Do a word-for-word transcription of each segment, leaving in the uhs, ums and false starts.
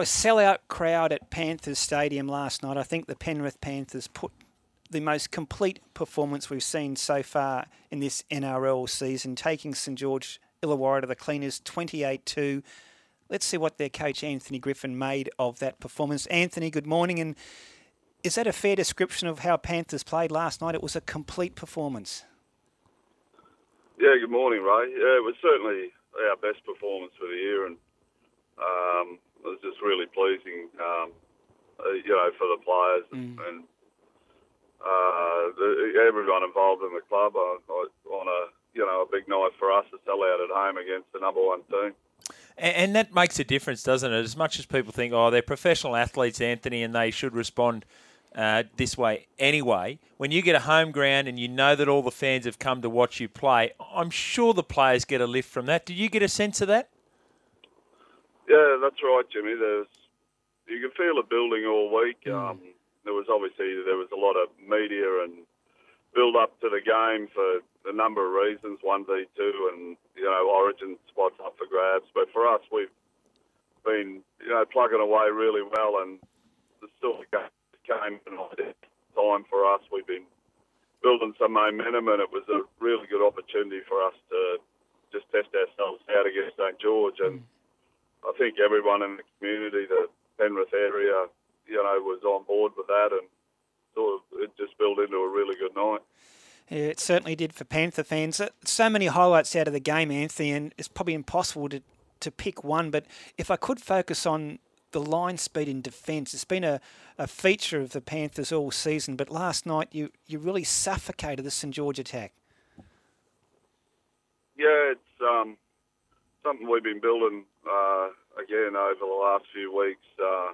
a sellout crowd at Panthers Stadium last night. I think the Penrith Panthers put the most complete performance we've seen so far in this N R L season, taking St George Illawarra to the cleaners twenty-eight two. Let's see what their coach Anthony Griffin made of that performance. Anthony, good morning. And is that a fair description of how Panthers played last night? It was a complete performance. Yeah, good morning, Ray. Yeah, it was certainly our best performance for the year, and um, it was just really pleasing, um, uh, you know, for the players and, mm. and uh, the, everyone involved in the club on, on a, you know, a big night for us to sell out at home against the number one team. And, and that makes a difference, doesn't it? As much as people think, oh, they're professional athletes, Anthony, and they should respond Uh, this way anyway, when you get a home ground and you know that all the fans have come to watch you play, I'm sure the players get a lift from that. Did you get a sense of that? Yeah, that's right, Jimmy. There's, you can feel it building all week. Mm. Um, there was obviously there was a lot of media and build up to the game for a number of reasons, one v two, and you know Origin spots up for grabs. But for us, we've been you know plugging away really well, and the still came in time for us. We've been building some momentum, and it was a really good opportunity for us to just test ourselves out against St George. And I think everyone in the community, the Penrith area, you know, was on board with that, and sort of it just built into a really good night. Yeah, it certainly did for Panther fans. So many highlights out of the game, Anthony, and it's probably impossible to, to pick one. But if I could focus on the line speed in defence, it's been a, a feature of the Panthers all season, but last night you, you really suffocated the St George attack. Yeah, it's um, something we've been building uh, again over the last few weeks, uh,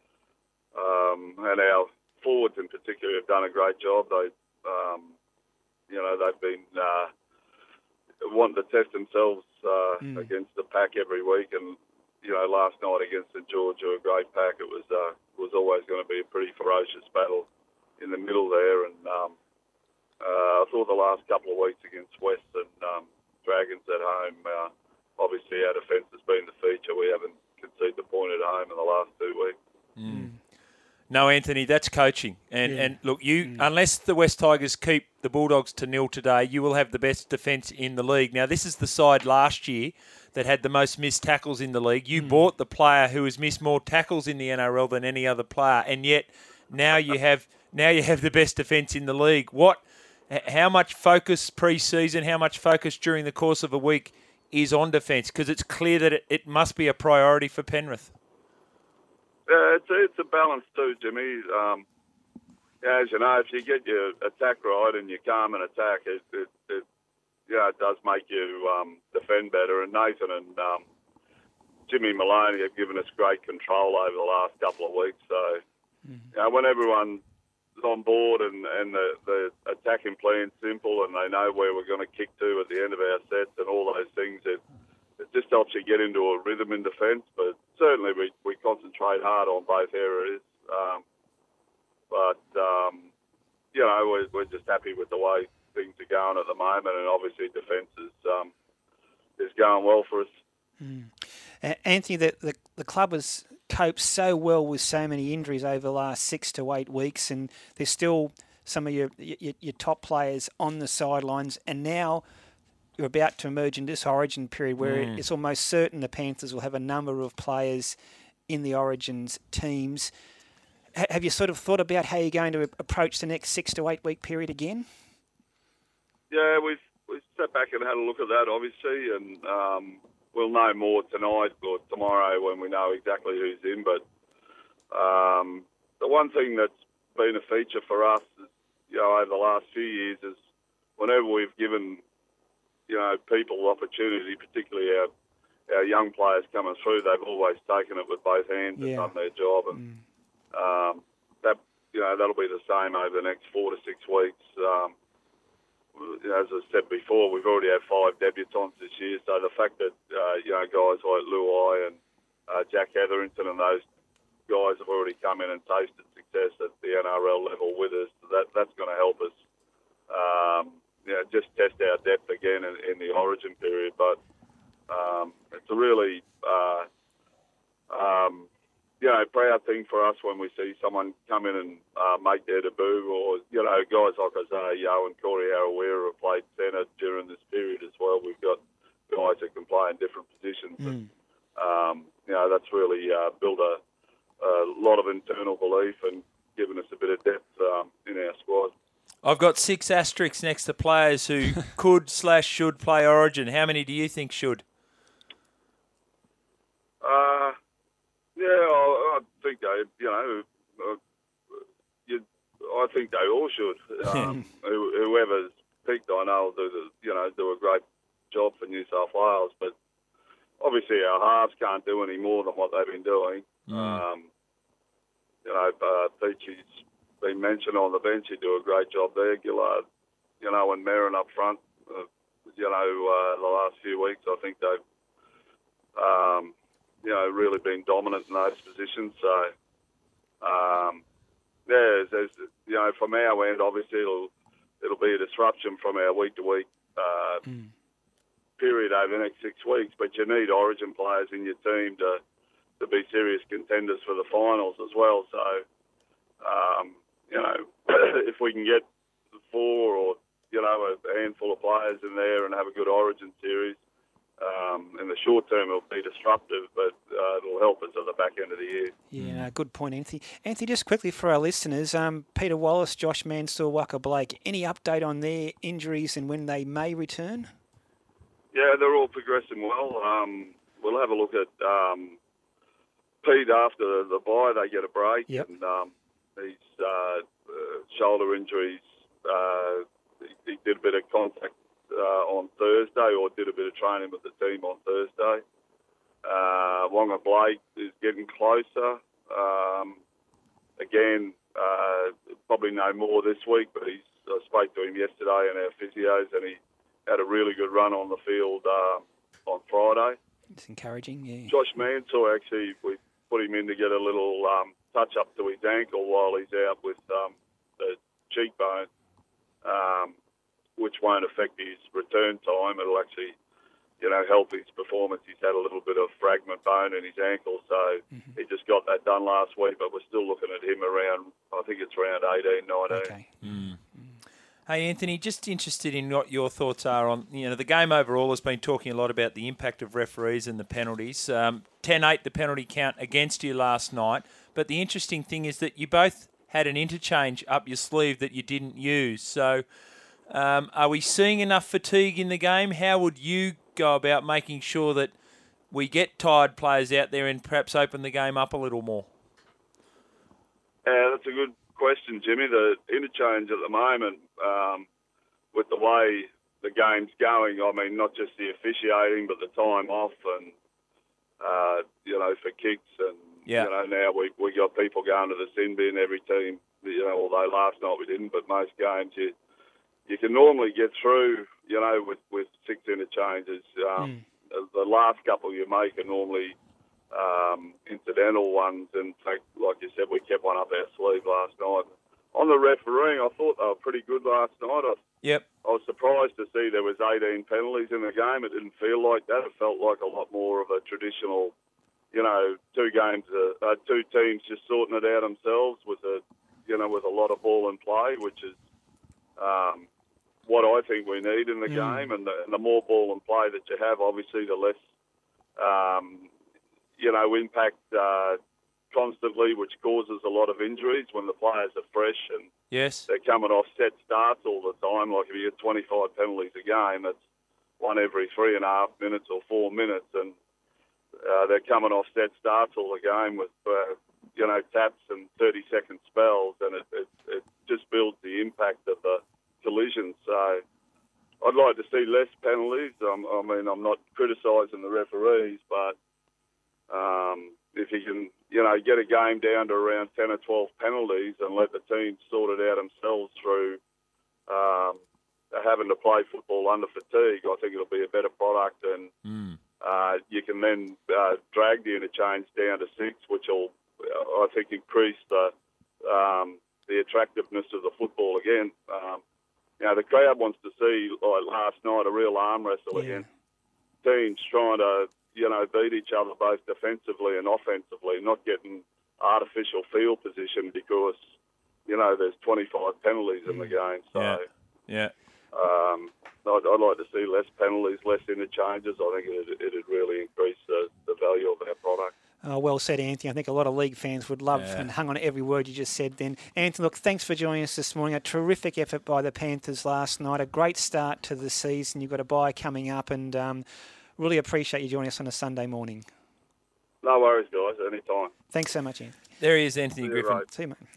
um, and our forwards in particular have done a great job. They, um, you know, they've been uh, wanting to test themselves uh, mm. against the pack every week, and you know, last night against St George, who were a great pack, it was uh, was always going to be a pretty ferocious battle in the middle there. And um, uh, I thought the last couple of weeks against West and um, Dragons at home, uh, obviously our defence has been the feature. We haven't conceded the point at home in the last two weeks. Mm. No, Anthony, that's coaching. And yeah. and look, you mm. unless the West Tigers keep the Bulldogs to nil today, you will have the best defence in the league. Now, this is the side last year that had the most missed tackles in the league. You mm. bought the player who has missed more tackles in the N R L than any other player, and yet now you have now you have the best defence in the league. What? How much focus pre-season, how much focus during the course of a week is on defence? Because it's clear that it, it must be a priority for Penrith. Yeah, it's a, it's a balance too, Jimmy. Um, as you know, if you get your attack right and you calm an attack, it, it, it yeah, it does make you um, defend better. And Nathan and um, Jimmy Maloney have given us great control over the last couple of weeks. So, mm-hmm. you know, when everyone's on board and, and the, the attacking plan's simple and they know where we're going to kick to at the end of our sets and all those things, it, it just helps you get into a rhythm in defence. But certainly we, we concentrate hard on both areas. Um, but, um, you know, we're, we're just happy with the way things are going at the moment, and obviously defence is um, is going well for us. Mm. Uh, Anthony, the, the the club has coped so well with so many injuries over the last six to eight weeks, and there's still some of your your, your top players on the sidelines, and now you're about to emerge in this Origin period where mm. it's almost certain the Panthers will have a number of players in the Origins teams. H- have you sort of thought about how you're going to approach the next six to eight week period again? Yeah, we've we've sat back and had a look at that, obviously, and um, we'll know more tonight or tomorrow when we know exactly who's in. But um, the one thing that's been a feature for us, is, you know, over the last few years, is whenever we've given, you know, people opportunity, particularly our our young players coming through, they've always taken it with both hands yeah. and done their job, and mm. um, that you know that'll be the same over the next four to six weeks. Um, As I said before, we've already had five debutants this year, so the fact that uh, you know guys like Luai and uh, Jack Hetherington and those guys have already come in and tasted success at the N R L level with us, that that's going to help us, um, you know, just test our depth again in, in the Origin period. But um, it's a really, uh, um, you know, proud thing for us when we see someone come in and uh, make their debut, or, you know, guys like Isaiah Yeo and Corey Arawira have played centre during this period as well. We've got guys that can play in different positions. Mm. And, um, you know, that's really uh, built a, a lot of internal belief and given us a bit of depth um, in our squad. I've got six asterisks next to players who could slash should play Origin. How many do you think should? Uh, yeah, I, I think they, you know, uh, you, I think they all should. Um, who, whoever's picked, I know, will do the, you know, do a great job for New South Wales, but obviously our halves can't do any more than what they've been doing. Mm. Um, you know, uh, Peachy's been mentioned on the bench. He do a great job there. Gillard, you know, and Merrin up front. Uh, you know, uh, the last few weeks, I think they've, um, you know, really been dominant in those positions. So, um, yeah, there's, you know, from our end, obviously it'll it'll be a disruption from our week to week uh, mm. period over the next six weeks. But you need Origin players in your team to to be serious contenders for the finals as well. So, um, you know, if we can get four or, you know, a handful of players in there and have a good Origin series, um, in the short term it'll be disruptive, but uh, it'll help us at the back end of the year. Yeah, no, good point, Anthony. Anthony, just quickly for our listeners, um, Peter Wallace, Josh Mansour, Waka Blake, any update on their injuries and when they may return? Yeah, they're all progressing well. Um, we'll have a look at um, Pete after the bye. They get a break. Yep. And um, his uh, uh, shoulder injuries, uh, he, he did a bit of contact uh, on Thursday, or did a bit of training with the team on Thursday. Uh, Wonga Blake is getting closer. Um, again, uh, probably no more this week, but he's, I spoke to him yesterday in our physios, and he had a really good run on the field uh, on Friday. It's encouraging, yeah. Josh Mansour, actually, we put him in to get a little um, touch-up to his ankle while he's out with um, the cheekbone, um, which won't affect his return time. It'll actually, you know, help his performance. He's had a little bit of fragment bone in his ankle, so mm-hmm. he just got that done last week, but we're still looking at him around, I think it's around eighteen, nineteen. Okay. Mm. Hey, Anthony, just interested in what your thoughts are on, you know, the game overall has been talking a lot about the impact of referees and the penalties. Um, ten eight, the penalty count against you last night. But the interesting thing is that you both had an interchange up your sleeve that you didn't use. So um, are we seeing enough fatigue in the game? How would you go about making sure that we get tired players out there and perhaps open the game up a little more? Yeah, that's a good question, Jimmy. The interchange at the moment, um, with the way the game's going, I mean, not just the officiating, but the time off and, uh, you know, for kicks. And, yeah. you know, now we we got people going to the sin bin every team, you know, although last night we didn't, but most games you you can normally get through, you know, with, with six interchanges. Um, mm. The last couple you make are normally Um, incidental ones. In fact, like you said, we kept one up our sleeve last night. On the refereeing, I thought they were pretty good last night. I, yep. I was surprised to see there was eighteen penalties in the game. It didn't feel like that. It felt like a lot more of a traditional, you know, two games, uh, uh, two teams just sorting it out themselves with a, you know, with a lot of ball in play, which is um, what I think we need in the mm. game. And the, and the more ball in play that you have, obviously, the less Um, you know, impact uh, constantly, which causes a lot of injuries when the players are fresh and yes. they're coming off set starts all the time. Like if you get twenty-five penalties a game, that's one every three and a half minutes or four minutes, and uh, they're coming off set starts all the game with, uh, you know, taps and thirty-second spells, and it, it, it just builds the impact of the collision. So I'd like to see less penalties. Um, I mean, I'm not criticising the referees, but Um, if you can, you know, get a game down to around ten or twelve penalties and let the teams sort it out themselves through um, having to play football under fatigue, I think it'll be a better product. And mm. uh, you can then uh, drag the interchange down to six, which will, I think, increase the um, the attractiveness of the football again. Um, you know, the crowd wants to see, like last night, a real arm wrestle yeah. again. Teams trying to, you know, beat each other both defensively and offensively, not getting artificial field position because, you know, there's twenty-five penalties in the game. So, Yeah. Yeah. um, I'd, I'd like to see less penalties, less interchanges. I think it'd, it'd really increase the, the value of our product. Oh, well said, Anthony. I think a lot of league fans would love Yeah. and hung on to every word you just said then. Anthony, look, thanks for joining us this morning. A terrific effort by the Panthers last night. A great start to the season. You've got a bye coming up, and um, really appreciate you joining us on a Sunday morning. No worries, guys. Anytime. Thanks so much, Anthony. There he is, Anthony See you, Griffin. Ray. See you, mate.